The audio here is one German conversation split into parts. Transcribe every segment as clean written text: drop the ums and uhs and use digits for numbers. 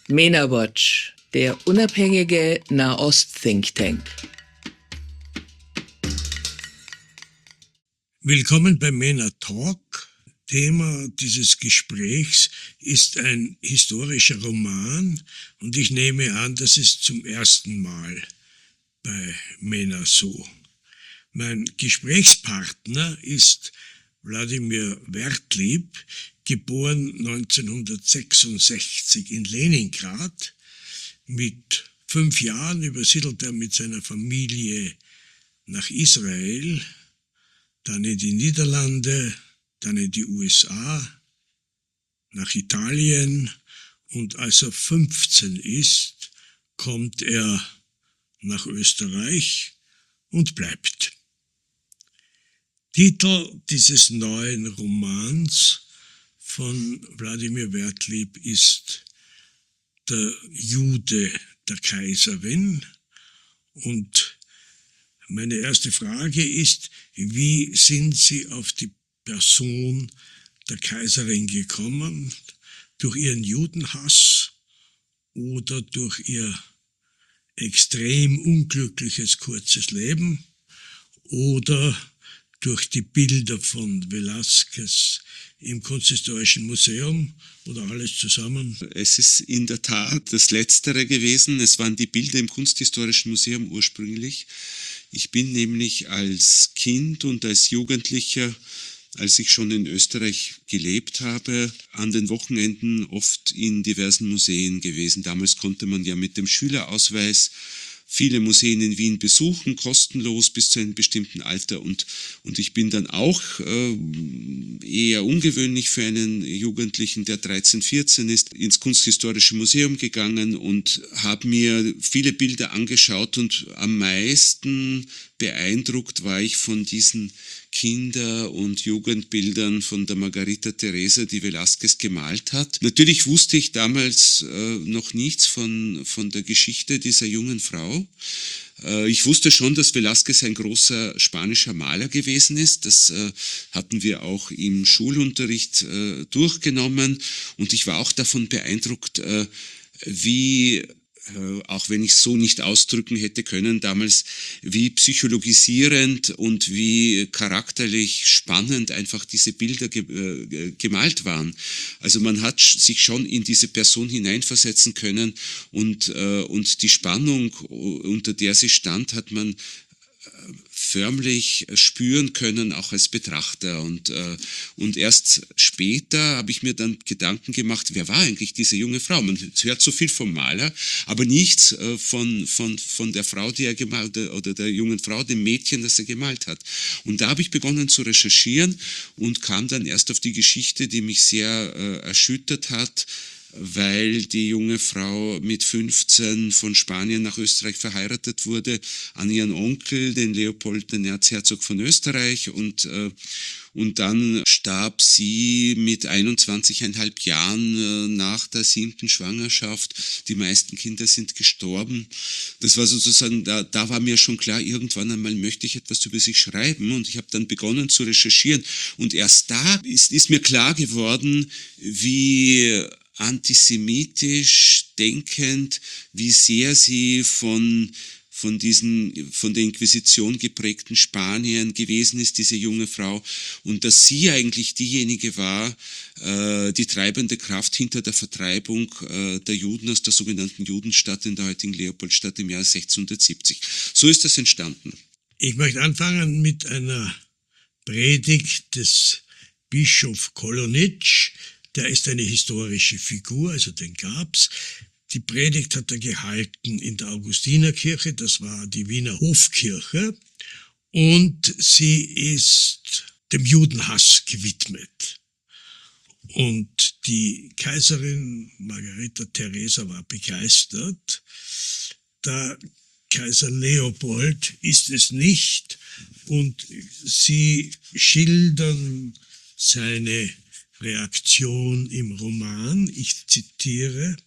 MENA Watch, der unabhängige Nahost-Think Tank. Willkommen bei MENA Talk. Thema dieses Gesprächs ist ein historischer Roman und ich nehme an, das ist zum ersten Mal bei MENA so. Mein Gesprächspartner ist Wladimir Wertlieb, geboren 1966 in Leningrad. Mit 5 Jahren übersiedelt er mit seiner Familie nach Israel, dann in die Niederlande, dann in die USA, nach Italien, und als er 15 ist, kommt er nach Österreich und bleibt. Titel dieses neuen Romans von Wladimir Wertlieb ist Der Jude der Kaiserin, und meine erste Frage ist, wie sind Sie auf die Person der Kaiserin gekommen? Durch Ihren Judenhass oder durch Ihr extrem unglückliches kurzes Leben oder durch die Bilder von Velázquez im Kunsthistorischen Museum oder alles zusammen? Es ist in der Tat das Letztere gewesen. Es waren die Bilder im Kunsthistorischen Museum ursprünglich. Ich bin nämlich als Kind und als Jugendlicher, als ich schon in Österreich gelebt habe, an den Wochenenden oft in diversen Museen gewesen. Damals konnte man ja mit dem Schülerausweis viele Museen in Wien besuchen, kostenlos bis zu einem bestimmten Alter. Und ich bin dann auch eher ungewöhnlich für einen Jugendlichen, der 13, 14 ist, ins Kunsthistorische Museum gegangen und habe mir viele Bilder angeschaut, und am meisten beeindruckt war ich von diesen Kinder- und Jugendbildern von der Margarita Teresa, die Velázquez gemalt hat. Natürlich wusste ich damals noch nichts von der Geschichte dieser jungen Frau. Ich wusste schon, dass Velázquez ein großer spanischer Maler gewesen ist. Das hatten wir auch im Schulunterricht durchgenommen, und ich war auch davon beeindruckt, wie, auch wenn ich es so nicht ausdrücken hätte können damals, wie psychologisierend und wie charakterlich spannend einfach diese Bilder gemalt waren. Also man hat sich schon in diese Person hineinversetzen können, und die Spannung, unter der sie stand, hat man förmlich spüren können, auch als Betrachter. Und erst später habe ich mir dann Gedanken gemacht, wer war eigentlich diese junge Frau? Man hört so viel vom Maler, aber nichts von der Frau, die er gemalt hat, oder der jungen Frau, dem Mädchen, das er gemalt hat. Und da habe ich begonnen zu recherchieren und kam dann erst auf die Geschichte, die mich sehr erschüttert hat, weil die junge Frau mit 15 von Spanien nach Österreich verheiratet wurde an ihren Onkel, den Leopold, den Erzherzog von Österreich, und dann starb sie mit 21,5 Jahren nach der 7. Schwangerschaft. Die meisten Kinder sind gestorben. Das war sozusagen, da war mir schon klar, irgendwann einmal möchte ich etwas über sie schreiben, und ich habe dann begonnen zu recherchieren, und erst da ist mir klar geworden, wie antisemitisch denkend, wie sehr sie von der Inquisition geprägten Spanien gewesen ist, diese junge Frau, und dass sie eigentlich diejenige war, die treibende Kraft hinter der Vertreibung der Juden aus der sogenannten Judenstadt in der heutigen Leopoldstadt im Jahr 1670. So ist das entstanden. Ich möchte anfangen mit einer Predigt des Bischof Kolonitsch. Der ist eine historische Figur, also den gab's. Die Predigt hat er gehalten in der Augustinerkirche, das war die Wiener Hofkirche, und sie ist dem Judenhass gewidmet. Und die Kaiserin Margarita Teresa war begeistert. Der Kaiser Leopold ist es nicht, und sie schildern seine Reaktion im Roman. Ich zitiere: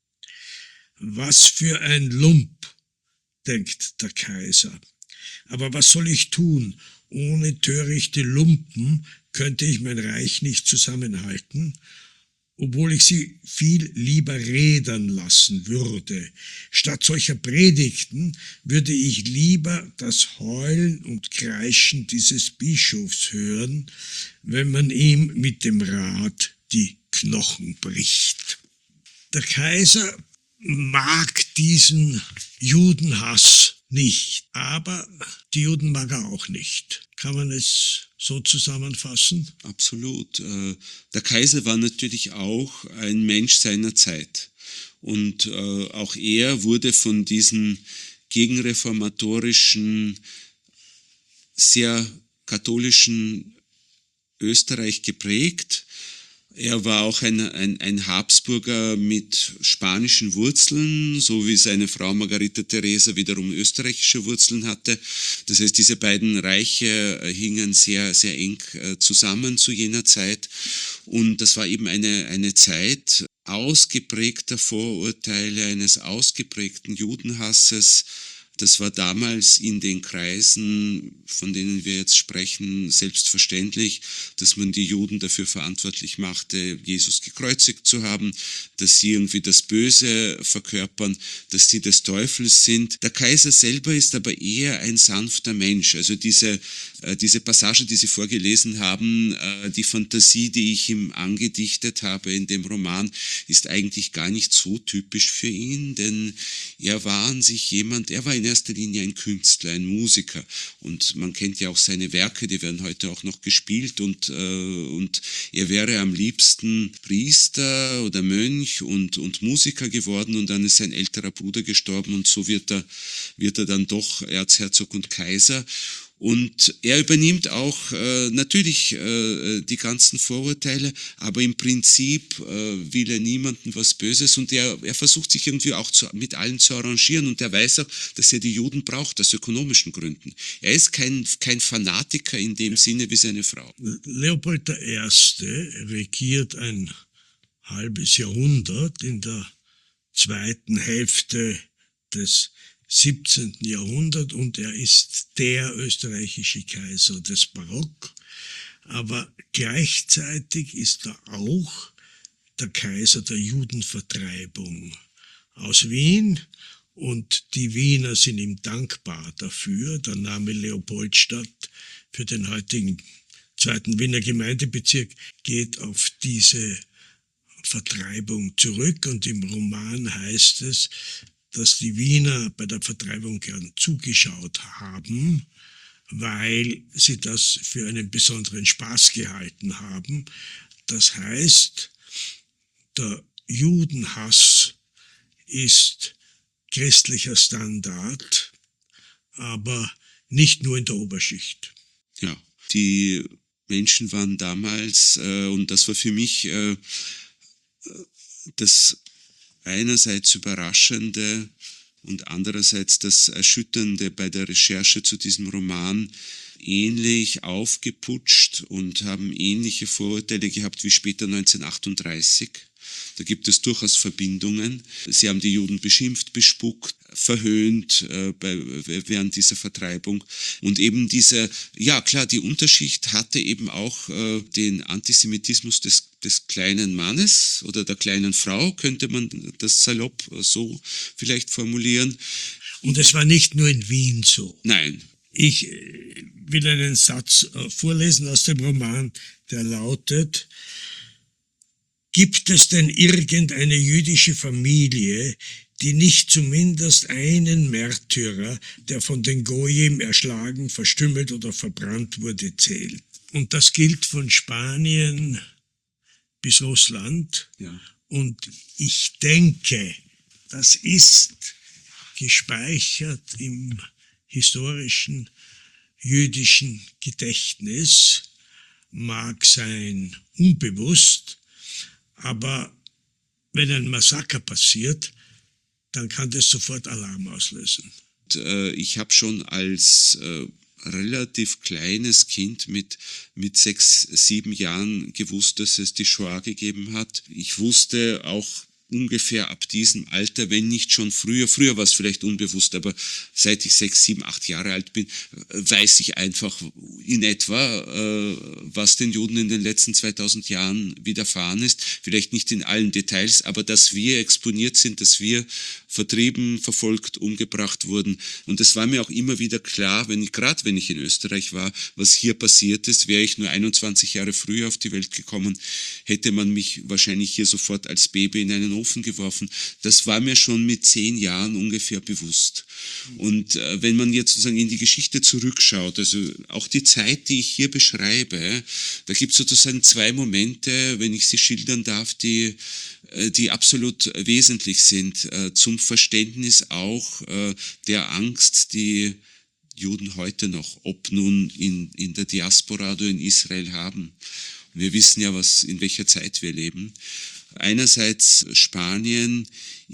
Was für ein Lump, denkt der Kaiser. Aber was soll ich tun? Ohne törichte Lumpen könnte ich mein Reich nicht zusammenhalten. obwohl ich sie viel lieber reden lassen würde. Statt solcher Predigten würde ich lieber das Heulen und Kreischen dieses Bischofs hören, wenn man ihm mit dem Rad die Knochen bricht. Der Kaiser mag diesen Judenhass nicht, aber die Juden mag er auch nicht. Kann man es so zusammenfassen? Absolut. Der Kaiser war natürlich auch ein Mensch seiner Zeit. Und auch er wurde von diesen gegenreformatorischen, sehr katholischen Österreich geprägt. Er war auch ein Habsburger mit spanischen Wurzeln, so wie seine Frau Margarita Theresa wiederum österreichische Wurzeln hatte. Das heißt, diese beiden Reiche hingen sehr, sehr eng zusammen zu jener Zeit. Und das war eben eine Zeit ausgeprägter Vorurteile, eines ausgeprägten Judenhasses. Das war damals in den Kreisen, von denen wir jetzt sprechen, selbstverständlich, dass man die Juden dafür verantwortlich machte, Jesus gekreuzigt zu haben, dass sie irgendwie das Böse verkörpern, dass sie des Teufels sind. Der Kaiser selber ist aber eher ein sanfter Mensch. Also diese Passage, die Sie vorgelesen haben, die Fantasie, die ich ihm angedichtet habe in dem Roman, ist eigentlich gar nicht so typisch für ihn, denn er war an sich jemand, er war in erster Linie ein Künstler, ein Musiker, und man kennt ja auch seine Werke, die werden heute auch noch gespielt, und er wäre am liebsten Priester oder Mönch und Musiker geworden, und dann ist sein älterer Bruder gestorben, und so wird er dann doch Erzherzog und Kaiser. Und er übernimmt auch natürlich die ganzen Vorurteile, aber im Prinzip will er niemandem was Böses, und er versucht sich irgendwie auch mit allen zu arrangieren, und er weiß auch, dass er die Juden braucht, aus ökonomischen Gründen. Er ist kein Fanatiker in dem Sinne wie seine Frau. Leopold I. regiert ein halbes Jahrhundert in der zweiten Hälfte des 17. Jahrhundert, und er ist der österreichische Kaiser des Barock, aber gleichzeitig ist er auch der Kaiser der Judenvertreibung aus Wien, und die Wiener sind ihm dankbar dafür. Der Name Leopoldstadt für den heutigen zweiten Wiener Gemeindebezirk geht auf diese Vertreibung zurück, und im Roman heißt es, dass die Wiener bei der Vertreibung gern zugeschaut haben, weil sie das für einen besonderen Spaß gehalten haben. Das heißt, der Judenhass ist christlicher Standard, aber nicht nur in der Oberschicht. Ja, die Menschen waren damals, und das war für mich das einerseits Überraschende und andererseits das Erschütternde bei der Recherche zu diesem Roman, ähnlich aufgeputscht und haben ähnliche Vorurteile gehabt wie später 1938. Da gibt es durchaus Verbindungen. Sie haben die Juden beschimpft, bespuckt, verhöhnt während dieser Vertreibung. Und eben die Unterschicht hatte eben auch den Antisemitismus des kleinen Mannes oder der kleinen Frau, könnte man das salopp so vielleicht formulieren. Und es war nicht nur in Wien so. Nein. Ich will einen Satz vorlesen aus dem Roman, der lautet: Gibt es denn irgendeine jüdische Familie, die nicht zumindest einen Märtyrer, der von den Goyim erschlagen, verstümmelt oder verbrannt wurde, zählt? Und das gilt von Spanien bis Russland. Ja. Und ich denke, das ist gespeichert im historischen jüdischen Gedächtnis, mag sein unbewusst, aber wenn ein Massaker passiert, dann kann das sofort Alarm auslösen. Ich habe schon als relativ kleines Kind mit 6, 7 Jahren gewusst, dass es die Shoah gegeben hat. Ich wusste auch ungefähr ab diesem Alter, wenn nicht schon früher, früher war es vielleicht unbewusst, aber seit ich 6, 7, 8 Jahre alt bin, weiß ich einfach in etwa, was den Juden in den letzten 2000 Jahren widerfahren ist. Vielleicht nicht in allen Details, aber dass wir exponiert sind, dass wir vertrieben, verfolgt, umgebracht wurden. Und es war mir auch immer wieder klar, gerade wenn ich in Österreich war, was hier passiert ist. Wäre ich nur 21 Jahre früher auf die Welt gekommen, hätte man mich wahrscheinlich hier sofort als Baby in einen Ofen geworfen. Das war mir schon mit 10 Jahren ungefähr bewusst. Und wenn man jetzt sozusagen in die Geschichte zurückschaut, also auch die Zeit, die ich hier beschreibe, da gibt es sozusagen 2 Momente, wenn ich sie schildern darf, die absolut wesentlich sind zum Verständnis auch der Angst, die Juden heute noch, ob nun in der Diaspora oder in Israel haben. Wir wissen ja, in welcher Zeit wir leben. Einerseits Spanien,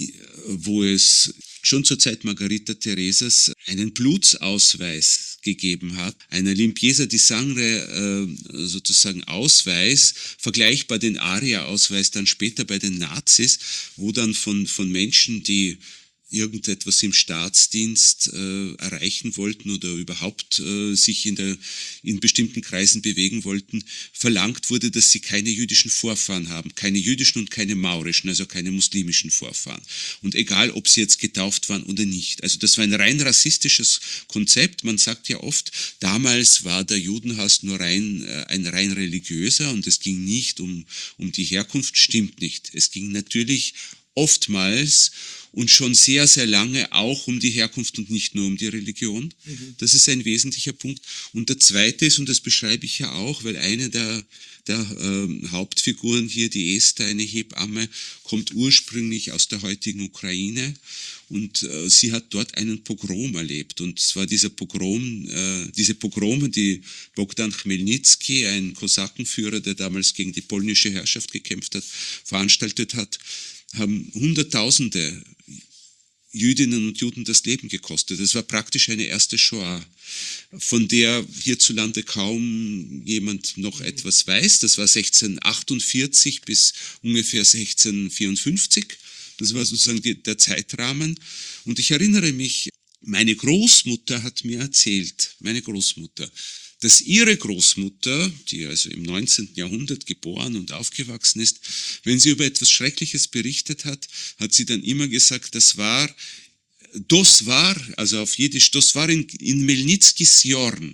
wo es schon zur Zeit Margarita Teresas einen Blutsausweis gegeben hat, einen Limpieza di Sangre sozusagen Ausweis, vergleichbar den Aria-Ausweis dann später bei den Nazis, wo dann von Menschen, die irgendetwas im Staatsdienst erreichen wollten oder überhaupt sich in bestimmten Kreisen bewegen wollten, verlangt wurde, dass sie keine jüdischen Vorfahren haben, keine jüdischen und keine maurischen, also keine muslimischen Vorfahren. Und egal, ob sie jetzt getauft waren oder nicht. Also das war ein rein rassistisches Konzept. Man sagt ja oft, damals war der Judenhass nur ein rein religiöser und es ging nicht um die Herkunft, stimmt nicht. Es ging natürlich oftmals und schon sehr, sehr lange auch um die Herkunft und nicht nur um die Religion. Das ist ein wesentlicher Punkt. Und der zweite ist, und das beschreibe ich ja auch, weil eine der Hauptfiguren hier, die Esther, eine Hebamme, kommt ursprünglich aus der heutigen Ukraine und sie hat dort einen Pogrom erlebt. Und zwar diese Pogrome, die Bogdan Chmelnyzky, ein Kosakenführer, der damals gegen die polnische Herrschaft gekämpft hat, veranstaltet hat, haben Hunderttausende Jüdinnen und Juden das Leben gekostet. Das war praktisch eine erste Shoah, von der hierzulande kaum jemand noch etwas weiß. Das war 1648 bis ungefähr 1654. Das war sozusagen der Zeitrahmen. Und ich erinnere mich, meine Großmutter hat mir erzählt, dass ihre Großmutter, die also im 19. Jahrhundert geboren und aufgewachsen ist, wenn sie über etwas Schreckliches berichtet hat, hat sie dann immer gesagt, das war, also auf Jiddisch, das war in Melnitzkis Jorn.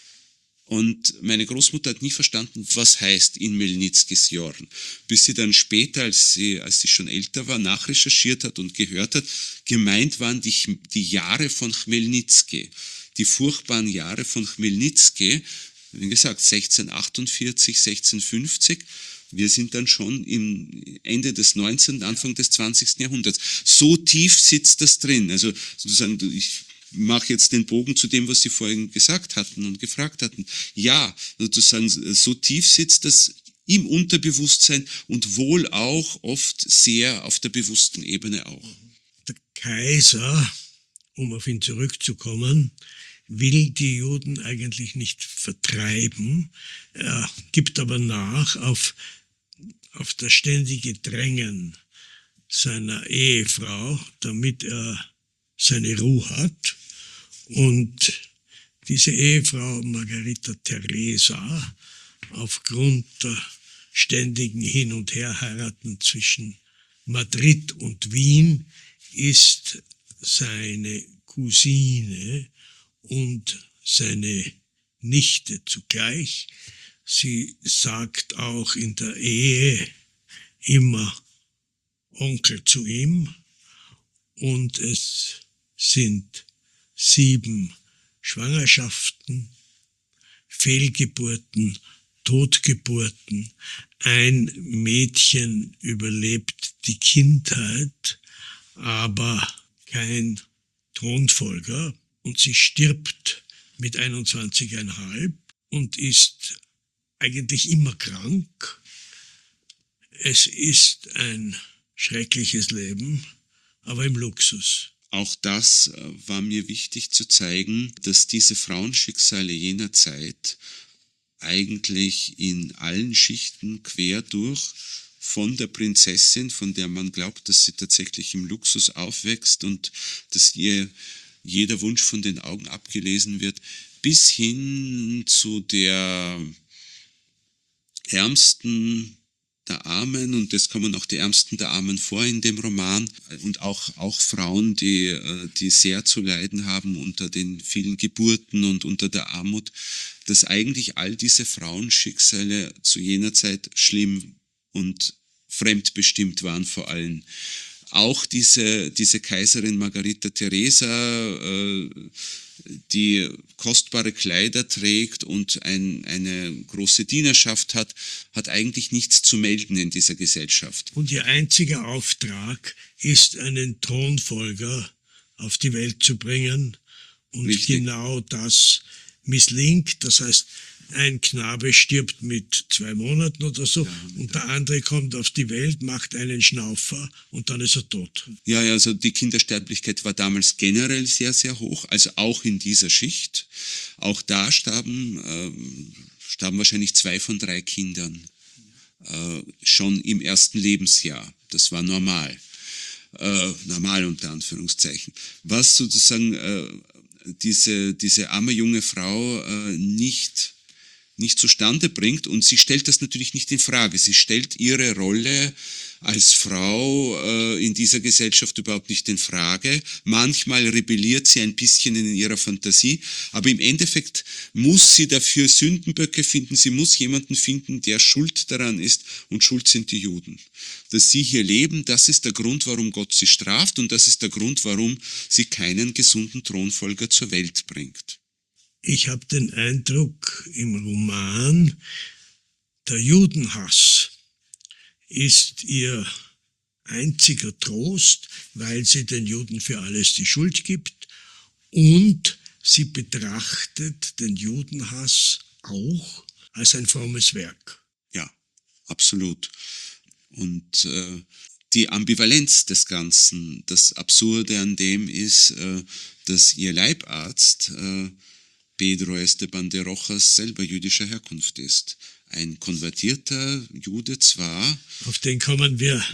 Und meine Großmutter hat nie verstanden, was heißt in Melnitzkis Jorn. Bis sie dann später, als sie schon älter war, nachrecherchiert hat und gehört hat, gemeint waren die Jahre von Chmelnyzky. Die furchtbaren Jahre von Chmelnyzky, wie gesagt, 1648, 1650, wir sind dann schon im Ende des 19., Anfang des 20. Jahrhunderts. So tief sitzt das drin. Also sozusagen, ich mache jetzt den Bogen zu dem, was Sie vorhin gesagt hatten und gefragt hatten. Ja, sozusagen, so tief sitzt das im Unterbewusstsein und wohl auch oft sehr auf der bewussten Ebene auch. Der Kaiser, um auf ihn zurückzukommen, will die Juden eigentlich nicht vertreiben, er gibt aber nach auf das ständige Drängen seiner Ehefrau, damit er seine Ruhe hat. Und diese Ehefrau Margarita Teresa, aufgrund der ständigen Hin- und Herheiraten zwischen Madrid und Wien, ist seine Cousine und seine Nichte zugleich. Sie sagt auch in der Ehe immer Onkel zu ihm und es sind 7 Schwangerschaften, Fehlgeburten, Totgeburten. Ein Mädchen überlebt die Kindheit, aber kein Thronfolger. Und sie stirbt mit 21,5 und ist eigentlich immer krank. Es ist ein schreckliches Leben, aber im Luxus. Auch das war mir wichtig zu zeigen, dass diese Frauenschicksale jener Zeit eigentlich in allen Schichten quer durch von der Prinzessin, von der man glaubt, dass sie tatsächlich im Luxus aufwächst und dass ihr jeder Wunsch von den Augen abgelesen wird, bis hin zu der Ärmsten der Armen, und es kommen auch die Ärmsten der Armen vor in dem Roman, und auch Frauen, die sehr zu leiden haben unter den vielen Geburten und unter der Armut, dass eigentlich all diese Frauenschicksale zu jener Zeit schlimm und fremdbestimmt waren vor allem. Auch diese Kaiserin Margarita Theresa, die kostbare Kleider trägt und eine große Dienerschaft hat eigentlich nichts zu melden in dieser Gesellschaft. Und ihr einziger Auftrag ist, einen Thronfolger auf die Welt zu bringen. Und Richtig. Genau das misslingt. Das heißt, ein Knabe stirbt mit 2 Monaten oder so, und der andere kommt auf die Welt, macht einen Schnaufer und dann ist er tot. Ja, also die Kindersterblichkeit war damals generell sehr, sehr hoch, also auch in dieser Schicht. Auch da starben wahrscheinlich 2 von 3 Kindern schon im ersten Lebensjahr. Das war normal. Normal unter Anführungszeichen. Was sozusagen diese arme junge Frau nicht zustande bringt, und sie stellt das natürlich nicht in Frage. Sie stellt ihre Rolle als Frau in dieser Gesellschaft überhaupt nicht in Frage. Manchmal rebelliert sie ein bisschen in ihrer Fantasie, aber im Endeffekt muss sie dafür Sündenböcke finden. Sie muss jemanden finden, der schuld daran ist, und schuld sind die Juden. Dass sie hier leben, das ist der Grund, warum Gott sie straft, und das ist der Grund, warum sie keinen gesunden Thronfolger zur Welt bringt. Ich habe den Eindruck, im Roman, der Judenhass ist ihr einziger Trost, weil sie den Juden für alles die Schuld gibt, und sie betrachtet den Judenhass auch als ein frommes Werk. Ja, absolut. Und die Ambivalenz des Ganzen, das Absurde an dem ist, dass ihr Leibarzt Pedro Esteban de Rojas selber jüdischer Herkunft ist. Ein konvertierter Jude zwar. Auf den kommen wir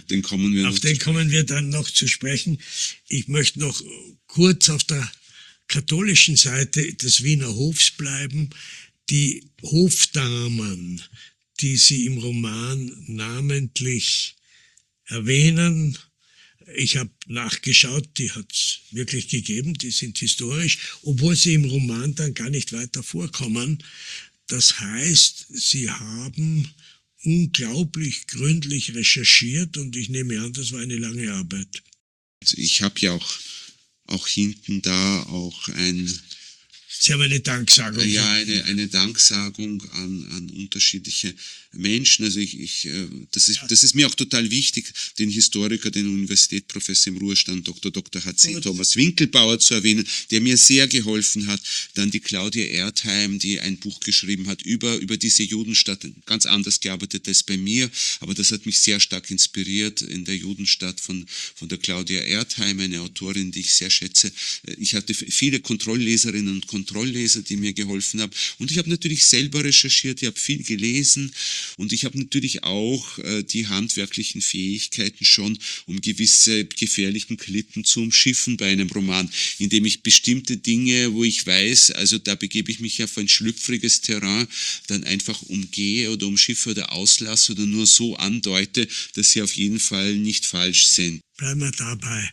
dann noch zu sprechen. Ich möchte noch kurz auf der katholischen Seite des Wiener Hofs bleiben. Die Hofdamen, die Sie im Roman namentlich erwähnen, ich habe nachgeschaut, die hat es wirklich gegeben, die sind historisch, obwohl sie im Roman dann gar nicht weiter vorkommen. Das heißt, sie haben unglaublich gründlich recherchiert, und ich nehme an, das war eine lange Arbeit. Also ich habe ja auch hinten da auch Sie haben eine Danksagung. Ja, eine Danksagung an unterschiedliche Menschen. Also das ist mir auch total wichtig, den Historiker, den Universitätsprofessor im Ruhestand, Dr. H.C. Thomas Winkelbauer zu erwähnen, der mir sehr geholfen hat. Dann die Claudia Erdheim, die ein Buch geschrieben hat über diese Judenstadt, ganz anders gearbeitet als bei mir, aber das hat mich sehr stark inspiriert in der Judenstadt von der Claudia Erdheim, eine Autorin, die ich sehr schätze. Ich hatte viele Kontrollleserinnen und Kontrollleser, die mir geholfen haben. Und ich habe natürlich selber recherchiert, ich habe viel gelesen, und ich habe natürlich auch die handwerklichen Fähigkeiten schon, um gewisse gefährlichen Klippen zu umschiffen bei einem Roman, indem ich bestimmte Dinge, wo ich weiß, also da begebe ich mich auf ein schlüpfriges Terrain, dann einfach umgehe oder umschiffe oder auslasse oder nur so andeute, dass sie auf jeden Fall nicht falsch sind. Bleiben wir dabei.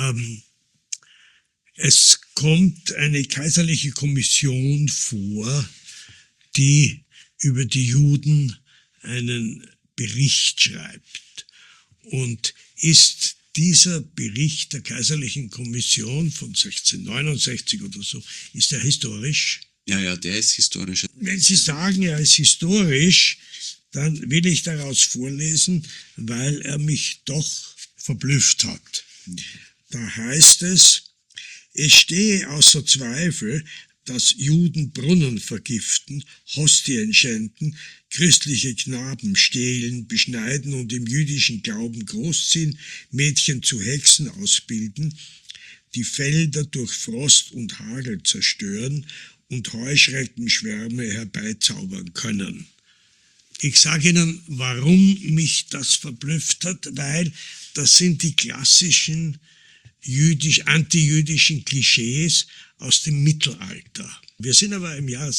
Es kommt eine kaiserliche Kommission vor, die über die Juden einen Bericht schreibt. Und ist dieser Bericht der kaiserlichen Kommission von 1669 oder so, ist er historisch? Ja, der ist historisch. Wenn Sie sagen, er ist historisch, dann will ich daraus vorlesen, weil er mich doch verblüfft hat. Da heißt es: Es stehe außer Zweifel, dass Juden Brunnen vergiften, Hostien schänden, christliche Knaben stehlen, beschneiden und im jüdischen Glauben großziehen, Mädchen zu Hexen ausbilden, die Felder durch Frost und Hagel zerstören und Heuschreckenschwärme herbeizaubern können. Ich sage Ihnen, warum mich das verblüfft hat, weil das sind die klassischen antijüdischen Klischees aus dem Mittelalter. Wir sind aber im Jahr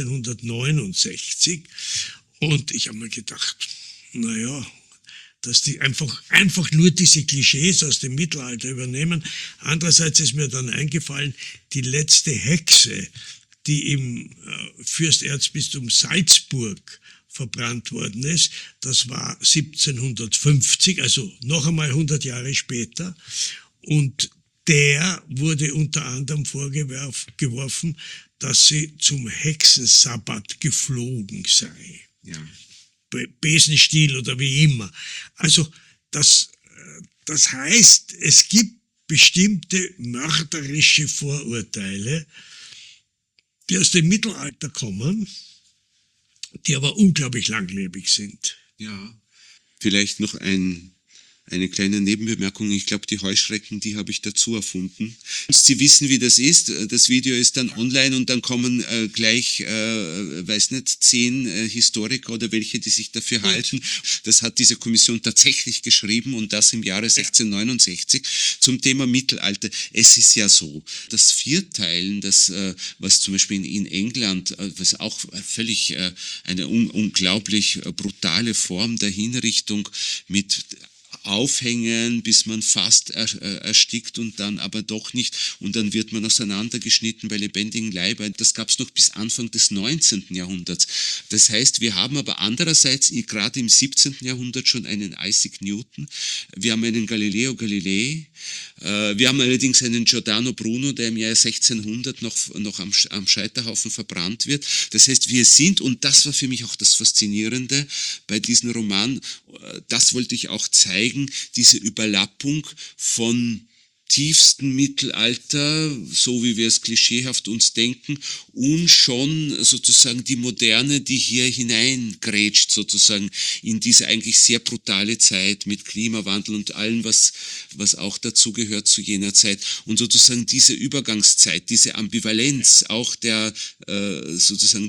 1669 und ich habe mir gedacht, naja, dass die einfach nur diese Klischees aus dem Mittelalter übernehmen. Andererseits ist mir dann eingefallen, die letzte Hexe, die im Fürsterzbistum Salzburg verbrannt worden ist, das war 1750, also noch einmal 100 Jahre später. Und der wurde unter anderem vorgeworfen, dass sie zum Hexensabbat geflogen sei. Ja. Besenstiel oder wie immer. Also das heißt, es gibt bestimmte mörderische Vorurteile, die aus dem Mittelalter kommen, die aber unglaublich langlebig sind. Ja. Vielleicht noch eine kleine Nebenbemerkung. Ich glaube, die Heuschrecken, die habe ich dazu erfunden. Sie wissen, wie das ist. Das Video ist dann online und dann kommen gleich, weiß nicht, 10 Historiker oder welche, die sich dafür halten. Das hat diese Kommission tatsächlich geschrieben und das im Jahre 1669 zum Thema Mittelalter. Es ist ja so, das Vierteilen, was zum Beispiel in England, was auch völlig eine unglaublich brutale Form der Hinrichtung mit Aufhängen, bis man fast erstickt und dann aber doch nicht. Und dann wird man auseinandergeschnitten bei lebendigem Leibe. Das gab es noch bis Anfang des 19. Jahrhunderts. Das heißt, wir haben aber andererseits gerade im 17. Jahrhundert schon einen Isaac Newton. Wir haben einen Galileo Galilei. Wir haben allerdings einen Giordano Bruno, der im Jahr 1600 noch am Scheiterhaufen verbrannt wird. Das heißt, wir sind, und das war für mich auch das Faszinierende bei diesem Roman, das wollte ich auch zeigen, diese Überlappung von tiefsten Mittelalter, so wie wir es klischeehaft uns denken, und schon sozusagen die Moderne, die hier hineingrätscht sozusagen in diese eigentlich sehr brutale Zeit mit Klimawandel und allem, was auch dazu gehört zu jener Zeit. Und sozusagen diese Übergangszeit, diese Ambivalenz auch sozusagen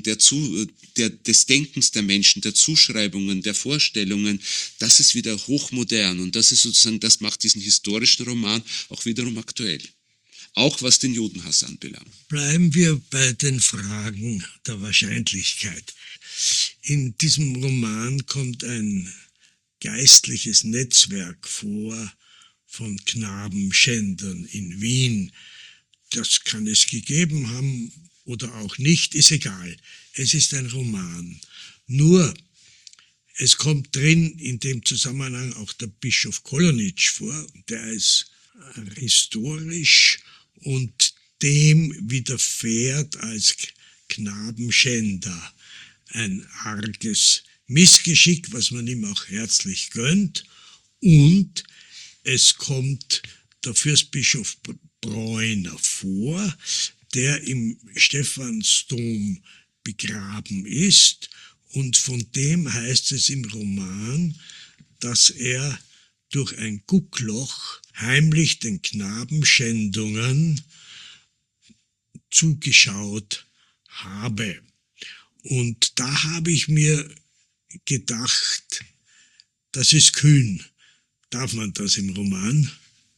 des Denkens der Menschen, der Zuschreibungen, der Vorstellungen, das ist wieder hochmodern und das ist sozusagen, das macht diesen historischen Roman auch wiederum aktuell. Auch was den Judenhass anbelangt. Bleiben wir bei den Fragen der Wahrscheinlichkeit. In diesem Roman kommt ein geistliches Netzwerk vor von Knabenschändern in Wien. Das kann es gegeben haben oder auch nicht, ist egal. Es ist ein Roman. Nur, es kommt drin in dem Zusammenhang auch der Bischof Kolonitsch vor, der ist historisch und dem widerfährt als Knabenschänder ein arges Missgeschick, was man ihm auch herzlich gönnt. Und es kommt der Fürstbischof Bräuner vor, der im Stephansdom begraben ist. Und von dem heißt es im Roman, dass er durch ein Guckloch heimlich den Knabenschändungen zugeschaut habe. Und da habe ich mir gedacht, das ist kühn. Darf man das im Roman?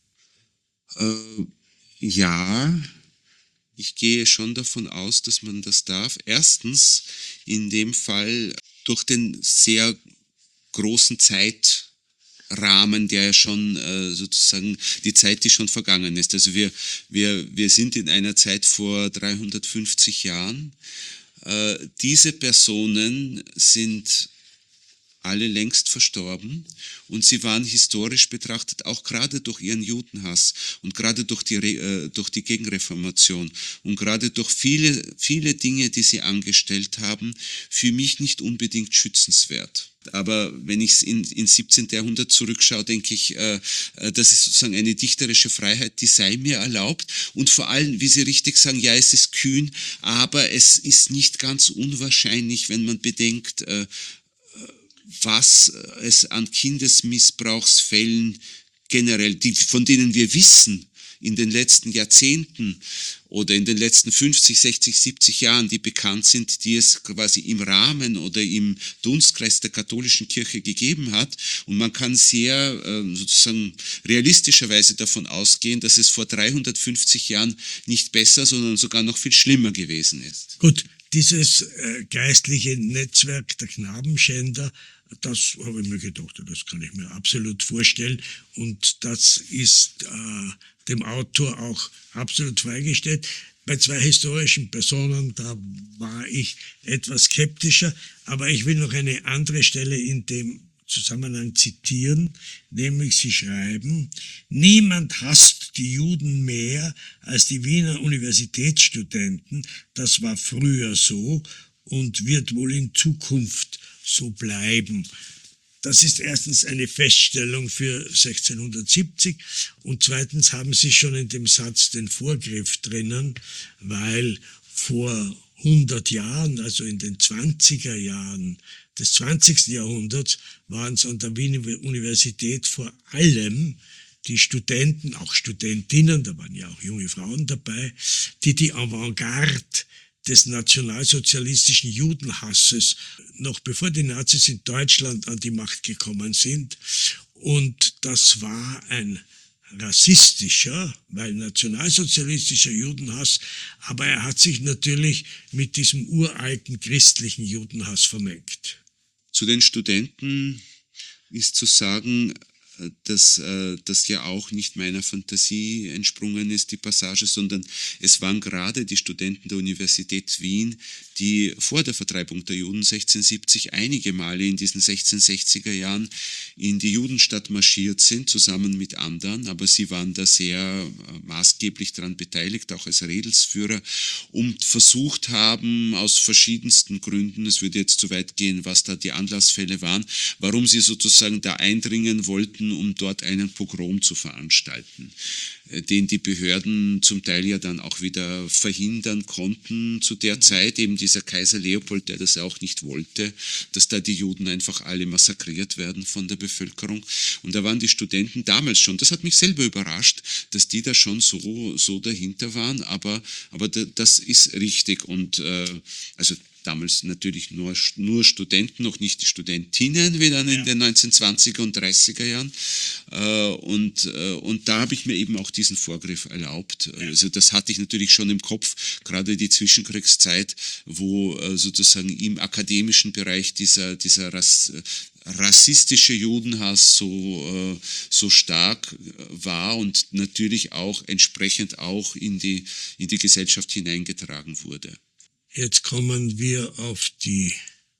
Ja, ich gehe schon davon aus, dass man das darf. Erstens, in dem Fall durch den sehr großen Zeitrahmen, der ja schon sozusagen die Zeit, die schon vergangen ist. Also wir sind in einer Zeit vor 350 Jahren. Diese Personen sind alle längst verstorben und sie waren historisch betrachtet auch gerade durch ihren Judenhass und gerade durch die Gegenreformation und gerade durch viele Dinge, die sie angestellt haben, für mich nicht unbedingt schützenswert. Aber wenn ich ins 17. Jahrhundert zurückschaue, denke ich, das ist sozusagen eine dichterische Freiheit, die sei mir erlaubt. Und vor allem, wie Sie richtig sagen, ja, es ist kühn, aber es ist nicht ganz unwahrscheinlich, wenn man bedenkt, was es an Kindesmissbrauchsfällen generell, von denen wir wissen, in den letzten Jahrzehnten oder in den letzten 50, 60, 70 Jahren, die bekannt sind, die es quasi im Rahmen oder im Dunstkreis der katholischen Kirche gegeben hat. Und man kann sehr sozusagen realistischerweise davon ausgehen, dass es vor 350 Jahren nicht besser, sondern sogar noch viel schlimmer gewesen ist. Gut, dieses geistliche Netzwerk der Knabenschänder, das habe ich mir gedacht, das kann ich mir absolut vorstellen. Und das ist dem Autor auch absolut freigestellt. Bei 2 historischen Personen, da war ich etwas skeptischer, aber ich will noch eine andere Stelle in dem Zusammenhang zitieren, nämlich sie schreiben: Niemand hasst die Juden mehr als die Wiener Universitätsstudenten. Das war früher so und wird wohl in Zukunft so bleiben. Das ist erstens eine Feststellung für 1670 und zweitens haben Sie schon in dem Satz den Vorgriff drinnen, weil vor 100 Jahren, also in den 20er Jahren des 20. Jahrhunderts, waren es an der Wiener Universität vor allem die Studenten, auch Studentinnen, da waren ja auch junge Frauen dabei, die Avantgarde des nationalsozialistischen Judenhasses, noch bevor die Nazis in Deutschland an die Macht gekommen sind. Und das war ein rassistischer, weil nationalsozialistischer Judenhass, aber er hat sich natürlich mit diesem uralten christlichen Judenhass vermengt. Zu den Studenten ist zu sagen, dass das ja auch nicht meiner Fantasie entsprungen ist, die Passage, sondern es waren gerade die Studenten der Universität Wien, die vor der Vertreibung der Juden 1670 einige Male in diesen 1660er Jahren in die Judenstadt marschiert sind, zusammen mit anderen, aber sie waren da sehr maßgeblich daran beteiligt, auch als Redelsführer, und versucht haben, aus verschiedensten Gründen, es würde jetzt zu weit gehen, was da die Anlassfälle waren, warum sie sozusagen da eindringen wollten, um dort einen Pogrom zu veranstalten, den die Behörden zum Teil ja dann auch wieder verhindern konnten zu der Zeit, eben dieser Kaiser Leopold, der das auch nicht wollte, dass da die Juden einfach alle massakriert werden von der Bevölkerung. Und da waren die Studenten damals schon, das hat mich selber überrascht, dass die da schon so dahinter waren, aber das ist richtig und also damals natürlich nur Studenten, noch nicht die Studentinnen, wie dann in den 1920er und 30er Jahren. Und da habe ich mir eben auch diesen Vorgriff erlaubt. Also das hatte ich natürlich schon im Kopf, gerade die Zwischenkriegszeit, wo sozusagen im akademischen Bereich dieser rassistische Judenhass so stark war und natürlich auch entsprechend auch in die Gesellschaft hineingetragen wurde. Jetzt kommen wir auf die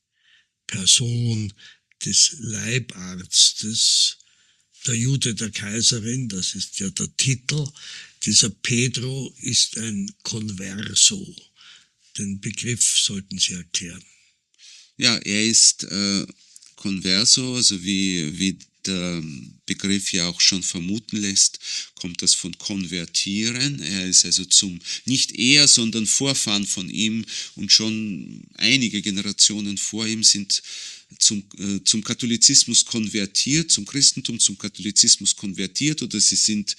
Person des Leibarztes, der Jude der Kaiserin, das ist ja der Titel. Dieser Pedro ist ein Converso. Den Begriff sollten Sie erklären. Ja, er ist Converso, also wie der Begriff ja auch schon vermuten lässt, kommt das von konvertieren. Er ist also nicht er, sondern Vorfahren von ihm und schon einige Generationen vor ihm sind zum Katholizismus konvertiert, zum Christentum, zum Katholizismus konvertiert oder sie sind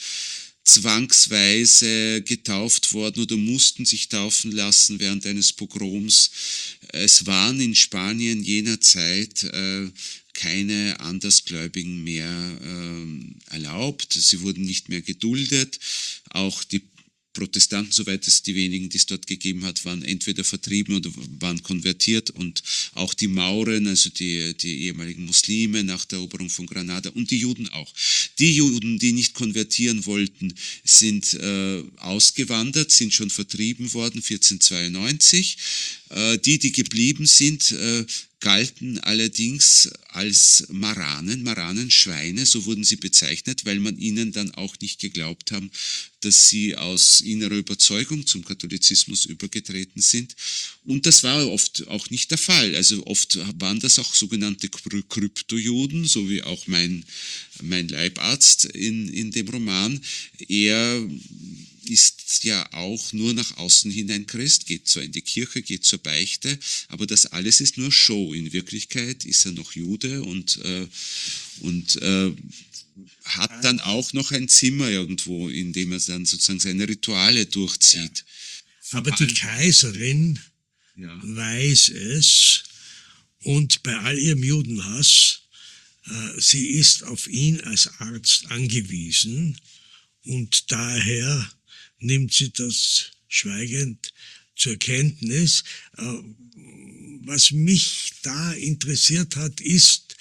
zwangsweise getauft worden oder mussten sich taufen lassen während eines Pogroms. Es waren in Spanien jener Zeit keine Andersgläubigen mehr erlaubt. Sie wurden nicht mehr geduldet. Auch die Protestanten, soweit es die wenigen, die es dort gegeben hat, waren entweder vertrieben oder waren konvertiert und auch die Mauren, also die ehemaligen Muslime nach der Eroberung von Granada und die Juden auch. Die Juden, die nicht konvertieren wollten, sind ausgewandert, sind schon vertrieben worden, 1492. Die geblieben sind, galten allerdings als Maranenschweine, so wurden sie bezeichnet, weil man ihnen dann auch nicht geglaubt haben, dass sie aus innerer Überzeugung zum Katholizismus übergetreten sind. Und das war oft auch nicht der Fall. Also oft waren das auch sogenannte Kryptojuden, so wie auch mein Leibarzt in dem Roman. Er ist ja auch nur nach außen hin ein Christ, geht zwar in die Kirche, geht zur Beichte, aber das alles ist nur Show. In Wirklichkeit ist er noch Jude und hat dann auch noch ein Zimmer irgendwo, in dem er dann sozusagen seine Rituale durchzieht. Aber die Kaiserin Ja. weiß es und bei all ihrem Judenhass, sie ist auf ihn als Arzt angewiesen und daher nimmt sie das schweigend zur Kenntnis. Was mich da interessiert hat, ist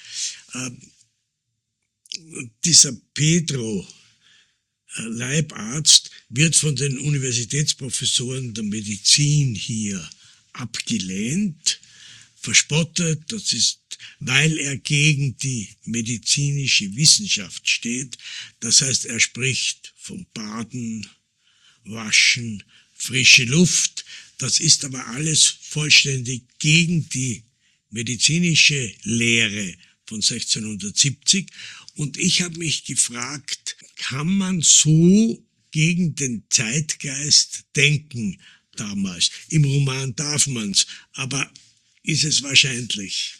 dieser Pedro, Leibarzt, wird von den Universitätsprofessoren der Medizin hier abgelehnt, verspottet. Das ist, weil er gegen die medizinische Wissenschaft steht. Das heißt, er spricht vom Baden, Waschen, frische Luft. Das ist aber alles vollständig gegen die medizinische Lehre von 1670. Und ich habe mich gefragt, kann man so gegen den Zeitgeist denken damals? Im Roman darf man's, aber ist es wahrscheinlich?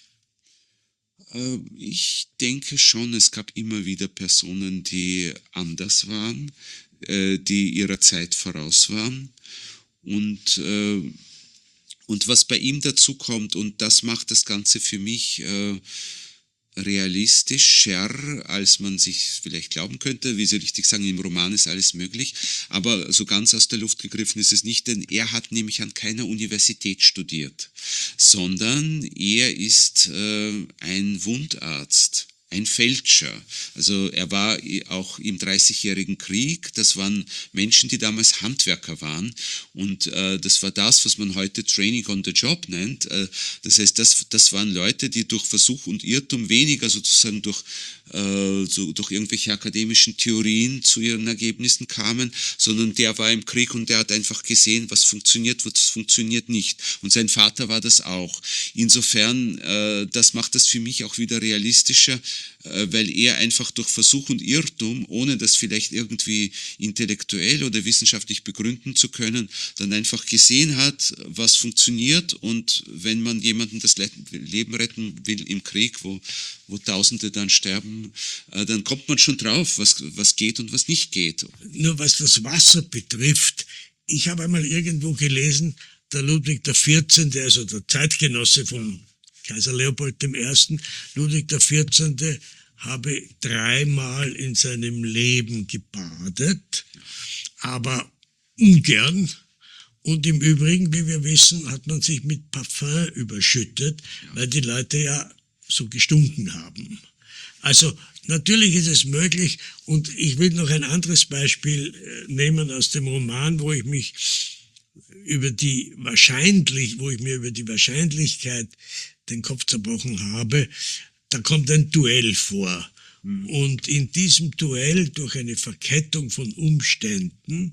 Ich denke schon, es gab immer wieder Personen, die anders waren, die ihrer Zeit voraus waren. Und was bei ihm dazu kommt, und das macht das Ganze für mich realistischer, als man sich vielleicht glauben könnte. Wie Sie richtig sagen, im Roman ist alles möglich, aber so ganz aus der Luft gegriffen ist es nicht, denn er hat nämlich an keiner Universität studiert, sondern er ist ein Wundarzt. Ein Fälscher. Also er war auch im Dreißigjährigen Krieg. Das waren Menschen, die damals Handwerker waren. Und das war das, was man heute Training on the Job nennt. Das heißt, das waren Leute, die durch Versuch und Irrtum, weniger sozusagen durch irgendwelche akademischen Theorien zu ihren Ergebnissen kamen, sondern der war im Krieg und der hat einfach gesehen, was funktioniert, was funktioniert nicht. Und sein Vater war das auch. Insofern, das macht das für mich auch wieder realistischer, weil er einfach durch Versuch und Irrtum, ohne das vielleicht irgendwie intellektuell oder wissenschaftlich begründen zu können, dann einfach gesehen hat, was funktioniert. Und wenn man jemandem das Leben retten will im Krieg, wo Tausende dann sterben, dann kommt man schon drauf, was geht und was nicht geht. Nur was das Wasser betrifft, ich habe einmal irgendwo gelesen, der Ludwig XIV., also der Zeitgenosse von Kaiser Leopold I., Ludwig XIV. Habe 3-mal in seinem Leben gebadet, aber ungern. Und im Übrigen, wie wir wissen, hat man sich mit Parfum überschüttet, weil die Leute ja so gestunken haben. Also natürlich ist es möglich, und ich will noch ein anderes Beispiel nehmen aus dem Roman, wo ich mir über die Wahrscheinlichkeit den Kopf zerbrochen habe. Da kommt ein Duell vor. Und in diesem Duell, durch eine Verkettung von Umständen,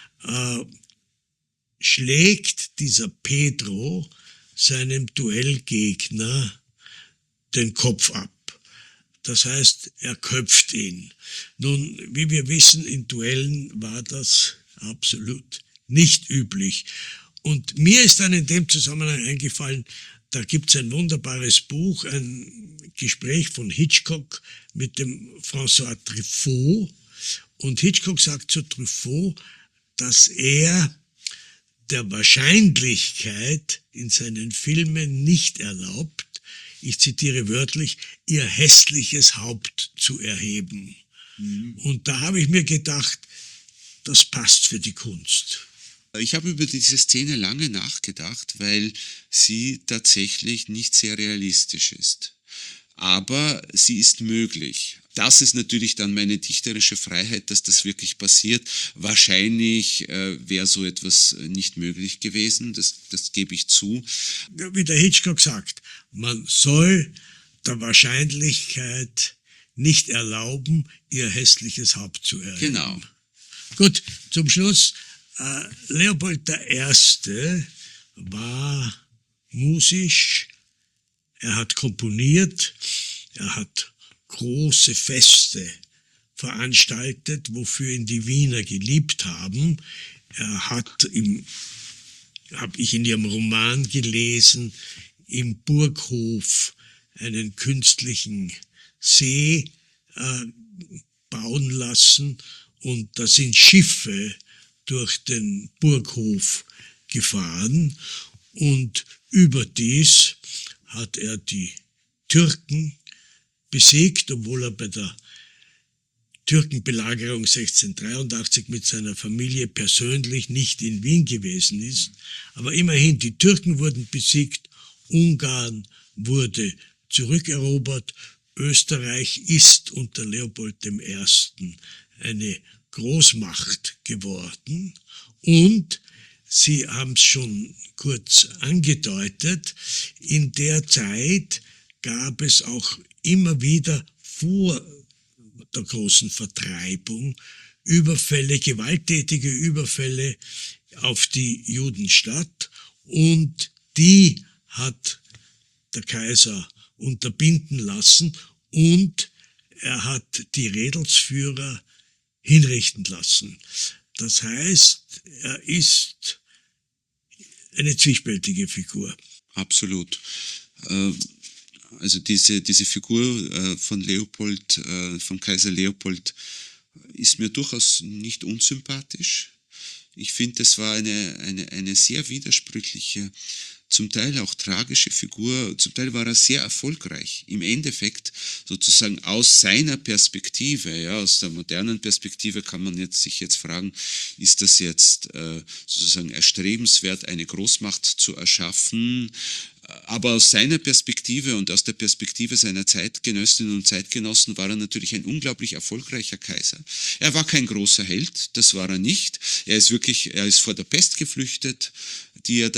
schlägt dieser Pedro seinem Duellgegner den Kopf ab. Das heißt, er köpft ihn. Nun, wie wir wissen, in Duellen war das absolut nicht üblich. Und mir ist dann in dem Zusammenhang eingefallen, da gibt es ein wunderbares Buch, ein Gespräch von Hitchcock mit dem François Truffaut. Und Hitchcock sagt zu Truffaut, dass er der Wahrscheinlichkeit in seinen Filmen nicht erlaubt, ich zitiere wörtlich, ihr hässliches Haupt zu erheben. Und da habe ich mir gedacht, das passt für die Kunst. Ich habe über diese Szene lange nachgedacht, weil sie tatsächlich nicht sehr realistisch ist. Aber sie ist möglich. Das ist natürlich dann meine dichterische Freiheit, dass das wirklich passiert. Wahrscheinlich wäre so etwas nicht möglich gewesen, das gebe ich zu. Wie der Hitchcock sagt, man soll der Wahrscheinlichkeit nicht erlauben, ihr hässliches Haupt zu erheben. Genau. Gut, zum Schluss. Leopold I. war musisch, er hat komponiert, er hat große Feste veranstaltet, wofür ihn die Wiener geliebt haben. Er hat, habe ich in ihrem Roman gelesen, im Burghof einen künstlichen See bauen lassen und da sind Schiffe durch den Burghof gefahren und überdies hat er die Türken besiegt, obwohl er bei der Türkenbelagerung 1683 mit seiner Familie persönlich nicht in Wien gewesen ist. Aber immerhin, die Türken wurden besiegt, Ungarn wurde zurückerobert, Österreich ist unter Leopold I. eine Großmacht geworden und Sie haben es schon kurz angedeutet, in der Zeit gab es auch immer wieder vor der großen Vertreibung Überfälle, gewalttätige Überfälle auf die Judenstadt und die hat der Kaiser unterbinden lassen und er hat die Rädelsführer hinrichten lassen. Das heißt, er ist eine zwiespältige Figur. Absolut. Also diese Figur von Leopold, von Kaiser Leopold, ist mir durchaus nicht unsympathisch. Ich finde, es war eine sehr widersprüchliche, zum Teil auch tragische Figur. Zum Teil war er sehr erfolgreich. Im Endeffekt sozusagen aus seiner Perspektive, ja, aus der modernen Perspektive kann man sich jetzt fragen, ist das jetzt sozusagen erstrebenswert, eine Großmacht zu erschaffen? Aber aus seiner Perspektive und aus der Perspektive seiner Zeitgenössinnen und Zeitgenossen war er natürlich ein unglaublich erfolgreicher Kaiser. Er war kein großer Held, das war er nicht. Er ist vor der Pest geflüchtet, die er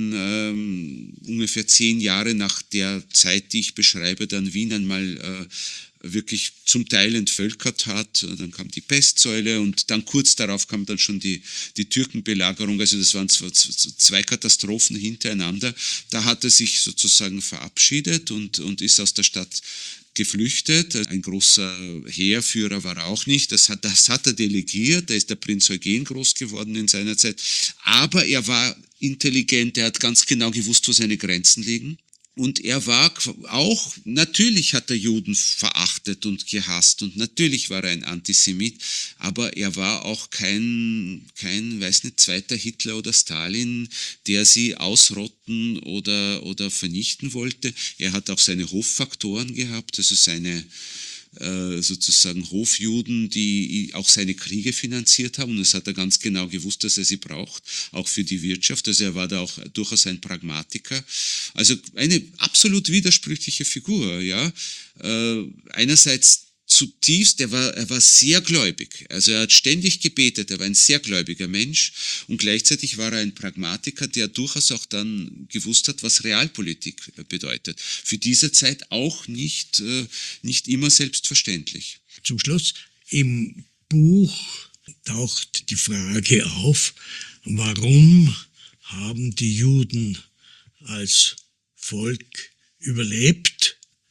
dann ungefähr 10 Jahre nach der Zeit, die ich beschreibe, dann Wien einmal wirklich zum Teil entvölkert hat. Dann kam die Pestsäule und dann kurz darauf kam dann schon die Türkenbelagerung. Also das waren 2 Katastrophen hintereinander. Da hat er sich sozusagen verabschiedet und ist aus der Stadt geflüchtet. Ein großer Heerführer war er auch nicht. Das hat er delegiert. Da ist der Prinz Eugen groß geworden in seiner Zeit. Aber er war intelligent. Er hat ganz genau gewusst, wo seine Grenzen liegen. Und er war auch, natürlich hat er Juden verachtet und gehasst und natürlich war er ein Antisemit, aber er war auch kein, weiß nicht, zweiter Hitler oder Stalin, der sie ausrotten oder vernichten wollte. Er hat auch seine Hoffaktoren gehabt, also seine sozusagen Hofjuden, die auch seine Kriege finanziert haben. Und das hat er ganz genau gewusst, dass er sie braucht, auch für die Wirtschaft. Also er war da auch durchaus ein Pragmatiker. Also eine absolut widersprüchliche Figur, ja. Einerseits zutiefst, er war sehr gläubig. Also er hat ständig gebetet, er war ein sehr gläubiger Mensch und gleichzeitig war er ein Pragmatiker, der durchaus auch dann gewusst hat, was Realpolitik bedeutet. Für diese Zeit auch nicht immer selbstverständlich. Zum Schluss, im Buch taucht die Frage auf, warum haben die Juden als Volk überlebt?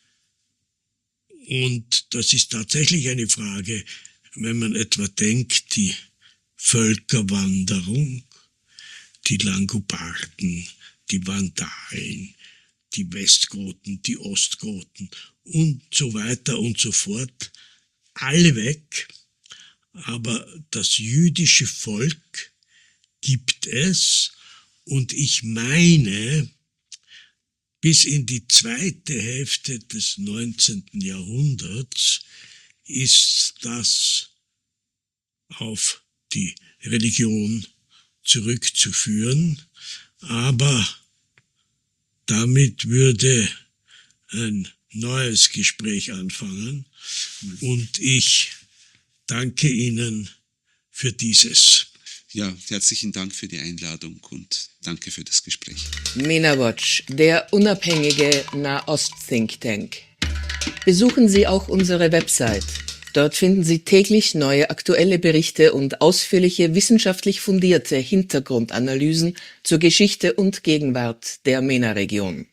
Und das ist tatsächlich eine Frage, wenn man etwa denkt, die Völkerwanderung, die Langobarden, die Vandalen, die Westgoten, die Ostgoten und so weiter und so fort, alle weg. Aber das jüdische Volk gibt es und ich meine, bis in die zweite Hälfte des 19. Jahrhunderts ist das auf die Religion zurückzuführen, aber damit würde ein neues Gespräch anfangen und ich danke Ihnen für dieses. Ja, herzlichen Dank für die Einladung und danke für das Gespräch. MENA Watch, der unabhängige Nahost-Think Tank. Besuchen Sie auch unsere Website. Dort finden Sie täglich neue aktuelle Berichte und ausführliche wissenschaftlich fundierte Hintergrundanalysen zur Geschichte und Gegenwart der MENA-Region.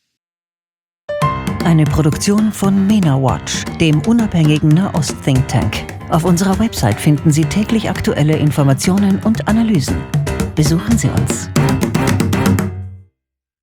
Eine Produktion von MENA Watch, dem unabhängigen Nahost-Think Tank. Auf unserer Website finden Sie täglich aktuelle Informationen und Analysen. Besuchen Sie uns.